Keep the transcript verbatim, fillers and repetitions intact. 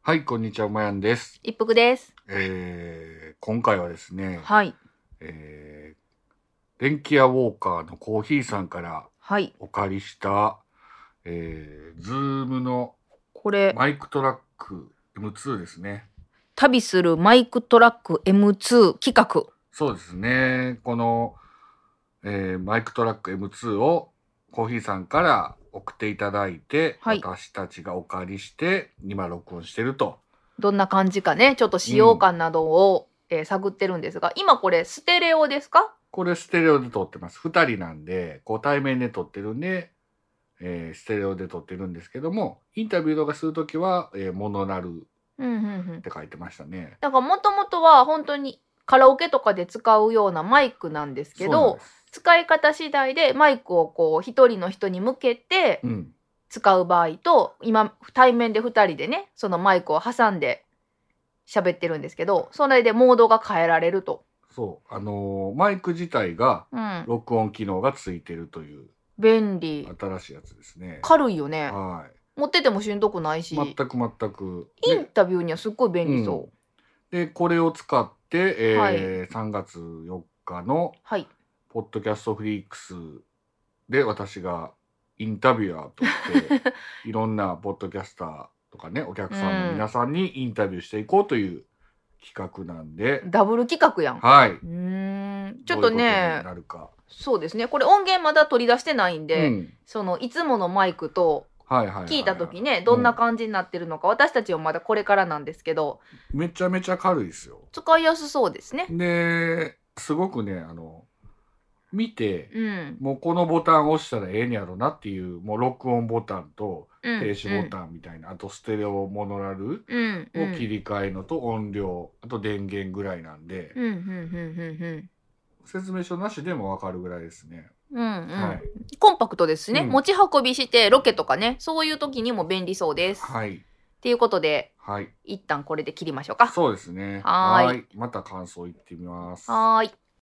はい、こんにちは、まやんです。 一服です。 えー、今回はですね、 はい。 えー、電気屋ウォーカーのコーヒーさんからはい。 お借りした、えー、ズームのこれ、 マイクトラック エムツー ですね。 旅するマイクトラック エムツー 企画。 そうですね。この、えー、マイクトラック エムツー をコーヒーさんから送っていただいて、 はい、 私たちがお借りして今録音してると。 どんな感じかね、ちょっと使用感などを、うんえー、探ってるんですが、今これステレオですか？ これステレオで撮ってます。二人なんで、こう対面で撮ってるんで、えー、ステレオで撮ってるんですけども、インタビューとかするときは、えー、モノラルって書いてましたね。 うんうんうん、だからもともとは本当にカラオケとかで使うようなマイクなんですけど、使い方次第でマイクをこう一人の人に向けて使う場合と、うん、今対面で二人でね、そのマイクを挟んで喋ってるんですけど、それでモードが変えられると。 そう、あのー、マイク自体が録音機能がついてるという、うん、 便利、 新しいやつですね。 軽いよね。 はい。 持っててもしんどくないし、 全く全くインタビューにはすっごい便利そう。うん、 でこれを使って、えーはい、さんがつよっかのポッドキャストフリークスで私がインタビュアーとしていろんなポッドキャスターとかね、お客さんの皆さんにインタビューしていこうという企画なんで、 うん、ダブル企画やん。 はい。うーん、ちょっとね、 なるか。 そうですね。これ音源まだ取り出してないんで、うん、そのいつものマイクと聞いた時ね、どんな感じになってるのか、うん、私たちはまだこれからなんですけど、 めちゃめちゃ軽いですよ。 使いやすそうですね。 で、すごくね、あの見て、うん、もうこのボタン押したらええんやろなっていう、もう録音ボタンと停止ボタンみたいな、うん、あとステレオモノラルを切り替えのと音量、あと電源ぐらいなんで、うんうんうんうんうん、説明書なしでもわかるぐらいですね。 うんうんはい、コンパクトですしね、うん、持ち運びしてロケとかね、そういう時にも便利そうです。はい。っていうことで、はい、一旦これで切りましょうか。 そうですね。はい。また感想言ってみます。 はい。